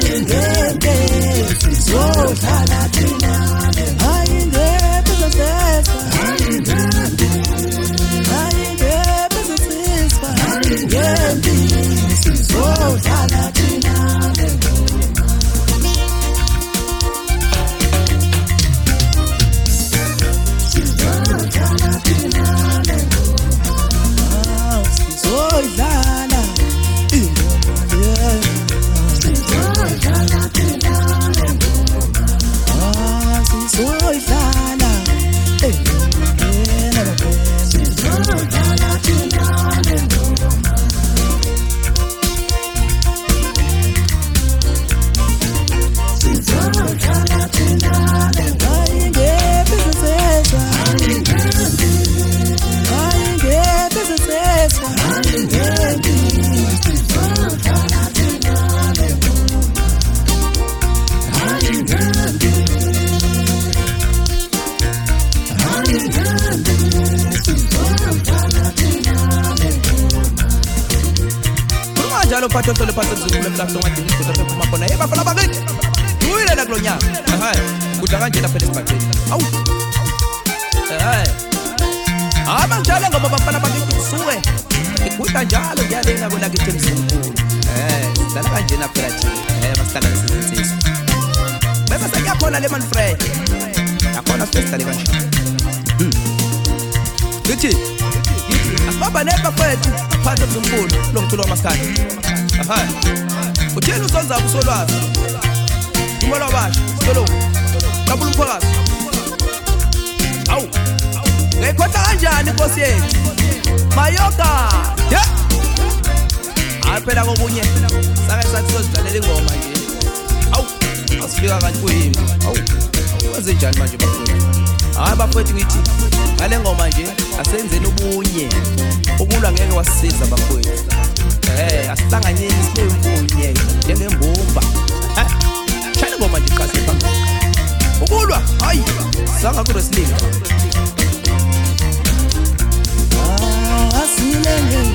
Njalo patho le patho zikule mlahlo ngadini kodwa phuma khona bafana bakithi uyile la kulonyaka hayi kudla kanje lapha lesibhatheni awu njalo ngoba bafana bakithi suke ikudla njalo ngiyalena bona kithi emsinkulu sidlala kanje na phela thina masithandana sizinsizwa bese sekuyakhona le man Fred yakhona sisidlale kanje lithi asibaba nebafethu phansi emsinkulu lo mculo wamaskandi uthini usonza usolwazi umola wabasha solo kabula umphakathi awu ngekhotha kanjani inkosi yethu mayoga phela kobunye sake sathi sizodlalela ingoma nje awu asifika kanti kuyini awu wenze njani manje bafowethu bafowethu ngithi ngale ngoma nje asenzeni ubunye ukulwa ngeke wasisiza bafowethu asihlanganyeni sibe impunye njengembumba shayina ngoma nje qase phambili ukulwa hayi sanga ku wrestling asilenge